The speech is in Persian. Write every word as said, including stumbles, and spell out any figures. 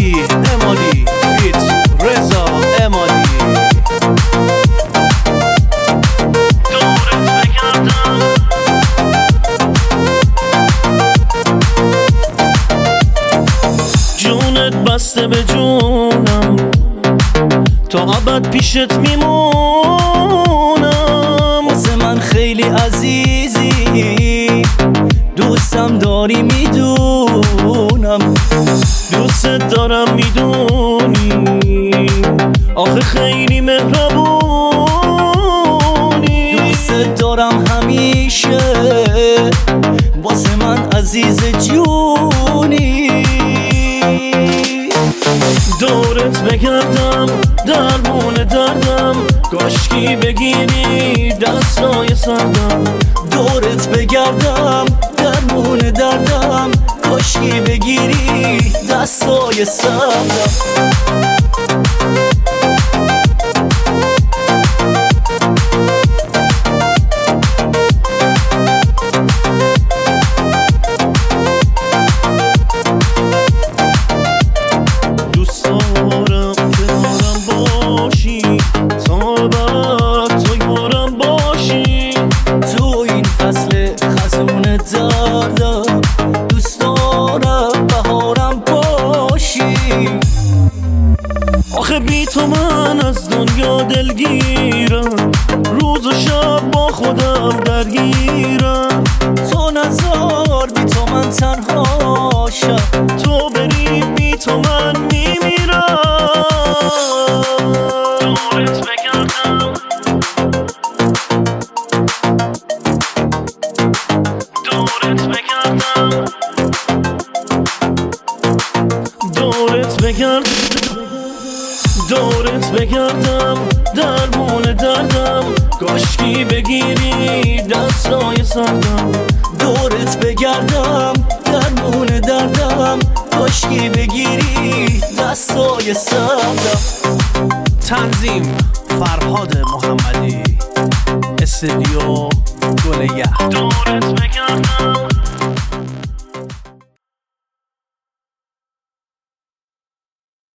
امادی امادی فیت رضا امادی. جونت بسته به جونم تا ابد پیشت میمونم. واسه من خیلی عزیزی، دوستم داری میدونم. دوست دارم میدونی، آخه خیلی مهربونی. دوست دارم همیشه، واسه من عزیز جونی. دورت بگردم درمون دردم، کاشکی بگیری دستای سردم. دورت بگردم درمون دردم، کاشکی بگیری دستای سردم. دوست دارم بهارم باشی. آخه بی تو من از دنیا دلگیرم، روز و شب با خودم درگیرم. تو نزار بی تو من تنها شم، تو بری بی تو من میمیرم. دورت بگردم دورت بگردم دورت بگردم دورت بگردم درمون دردم، کاشکی بگیری دستای سردم. دورت بگردم درمون دردم، کاشکی بگیری دستای سردم. تنظیم فرهاد محمدی، استودیو گل یحیی. دورت بگردم